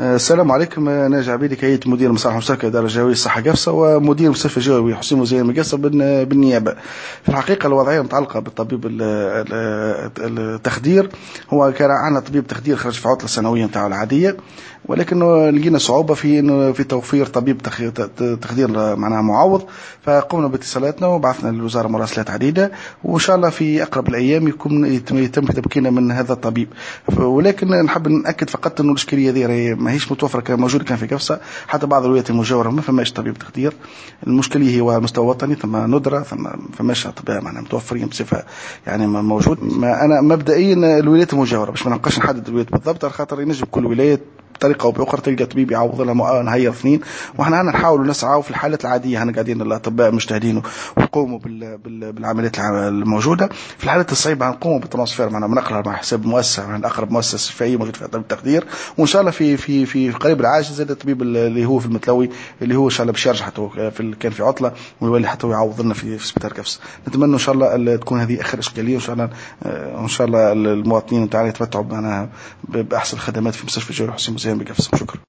السلام عليكم. أنا جعبيدي كيت مدير مصالح مشتركة إدارة جوية الصحة قفصة ومدير مستشفى جوي حسين وزير مقصة بالنيابة. في الحقيقة الوضعية متعلقة بالطبيب التخدير. هو كان عندنا طبيب تخدير خرج في عطلة سنوية نتاعو العادية، ولكن لقينا صعوبة في توفير طبيب تخدير معناها معوض، فقمنا باتصالاتنا وبعثنا للوزارة مراسلات عديدة، وإن شاء الله في أقرب الأيام يتم تمكيننا من هذا الطبيب. ولكن نحب نأكد فقط أنه الإشكالية هذه ماهيش متوفرة كما موجودة كان في قفصة، حتى بعض الولايات المجاورة ما فماش طبيب تخدير. المشكلة هو مستوى وطني، ثم ندرة، ثم فماش أطباء معناها متوفرين بصفة يعني موجود. أنا مبدئيا الولايات المجاورة باش ما نبقاش نحدد الولايات بالضبط، على خاطر ينجم كل ولاية بطريقه او باخرى تلقى طبيب يعوض لها نهير اثنين، وحنا نحاول نسعى في الحالات العاديه. احنا قاعدين الاطباء مجتهدين ويقوموا بالعمليات الموجوده. في الحالات الصعيبه نقوموا بالترانسفير معنا من اقرب مع حساب مؤسسه من اقرب مؤسسه شفائيه موجود فيها طبيب تخدير، وان شاء الله في قريب العاجل زاد الطبيب اللي هو في المتلوي اللي هو ان شاء الله باش يرجع حتى كان في عطله ويولي حتى يعوض لنا في سبيطار قفص. نتمنى ان شاء الله تكون هذه اخر اشكاليه، وان شاء الله المواطنين نتاعنا يتمتعوا باحسن الخدمات في مستشفى جوي حسين وزير بقفص. شكرا.